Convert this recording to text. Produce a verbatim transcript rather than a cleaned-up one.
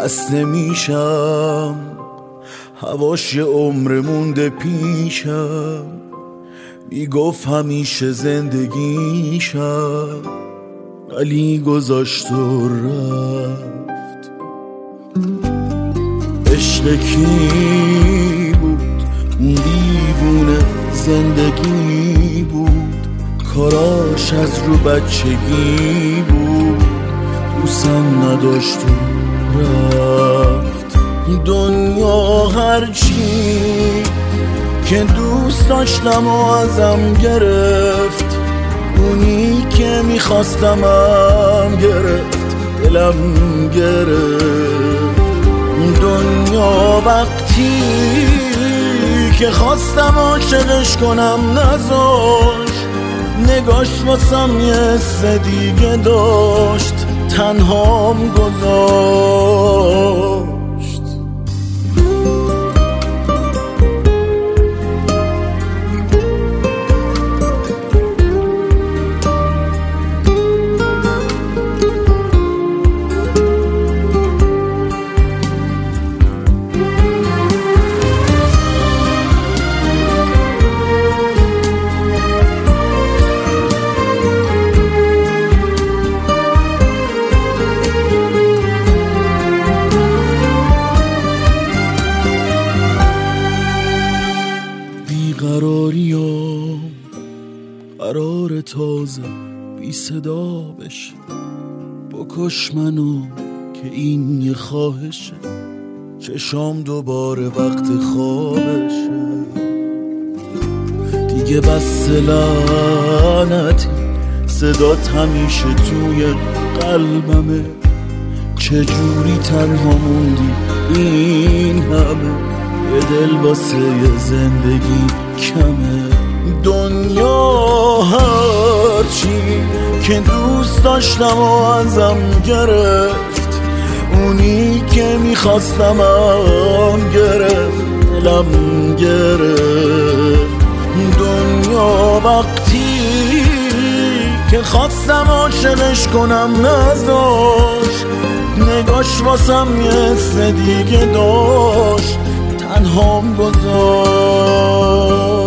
خسته میشم، هواش یه عمر مونده پیشم، میگفت همیشه زندگیشم، ولی گذاشت و رفت. عشق کی بود؟ اون دیوونه زندگی بود، کاراش از رو بچگی بود، دوستم نداشت و رفت. دنیا هرچی که دوست داشتم و ازم گرفت، اونی که میخواستمم گرفت، دلم گرفت. دنیا وقتی که خواستم عاشقش کنم نذاشت، نگاش واسم یه حس دیگه داشت، تنهام گذاشت. بیقراریام قرار تازه بی صدا بشه، بکش منو که این یه خواهشه، چشام دوباره وقت خوابشه. دیگه بس لعنتی، صدات همیشه توی قلبمه، چجوری تنها موندی این همه، یه دل واسه یه زندگی کمه. دنیا هرچی که دوست داشتم و ازم گرفت، اونی که میخواستمم گرفت، دلم گرفت. دنیا وقتی که خواستم عاشقش کنم نذاشت، نگاش واسم یه حس دیگه داشت، تنهام گذاشت.